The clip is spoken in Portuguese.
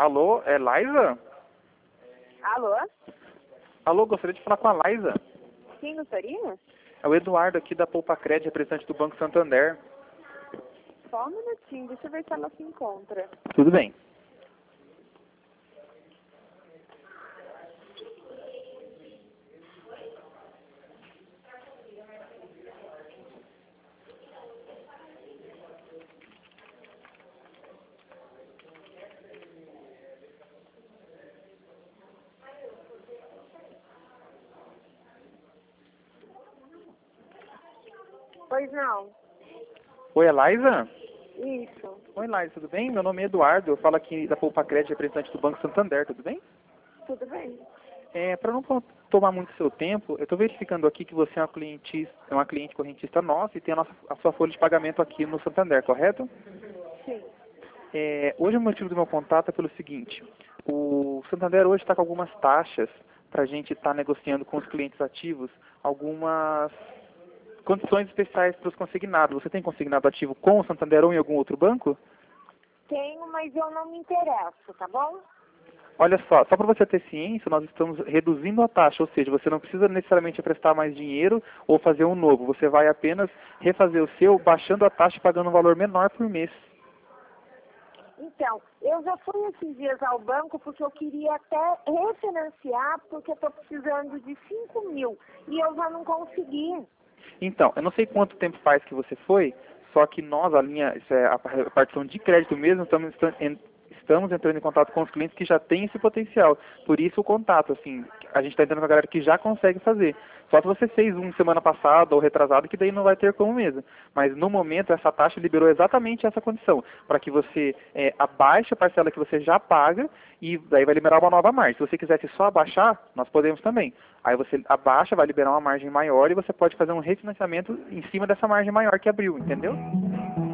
Alô, é Laísa? Alô? Alô, gostaria de falar com a Laísa. Quem gostaria? É o Eduardo aqui da Poupa Cred, representante do Banco Santander. Só um minutinho, deixa eu ver se ela se encontra. Tudo bem. Pois não. Oi, é Laísa? Isso. Oi, Laísa, tudo bem? Meu nome é Eduardo, eu falo aqui da Poupa Cred, representante do Banco Santander, tudo bem? Tudo bem. Para não tomar muito seu tempo, eu estou verificando aqui que você é uma cliente correntista nossa e tem a sua folha de pagamento aqui no Santander, correto? Sim. Hoje o motivo do meu contato é pelo seguinte: o Santander hoje está com algumas taxas para a gente estar negociando com os clientes ativos algumas condições especiais para os consignados. Você tem consignado ativo com o Santander ou em algum outro banco? Tenho, mas eu não me interesso, tá bom? Olha só para você ter ciência, nós estamos reduzindo a taxa, ou seja, você não precisa necessariamente prestar mais dinheiro ou fazer um novo. Você vai apenas refazer o seu, baixando a taxa e pagando um valor menor por mês. Então, eu já fui esses dias ao banco porque eu queria até refinanciar porque eu estou precisando de 5.000 e eu já não consegui. Então, eu não sei quanto tempo faz que você foi, só que nós, a linha, isso é a partição de crédito mesmo, estamos entrando em contato com os clientes que já têm esse potencial. Por isso o contato, assim, a gente está entrando com a galera que já consegue fazer. Só se você fez semana passada ou retrasado, que daí não vai ter como mesmo. Mas no momento essa taxa liberou exatamente essa condição, para que você abaixe a parcela que você já paga e daí vai liberar uma nova margem. Se você quisesse só abaixar, nós podemos também. Aí você abaixa, vai liberar uma margem maior e você pode fazer um refinanciamento em cima dessa margem maior que abriu, entendeu?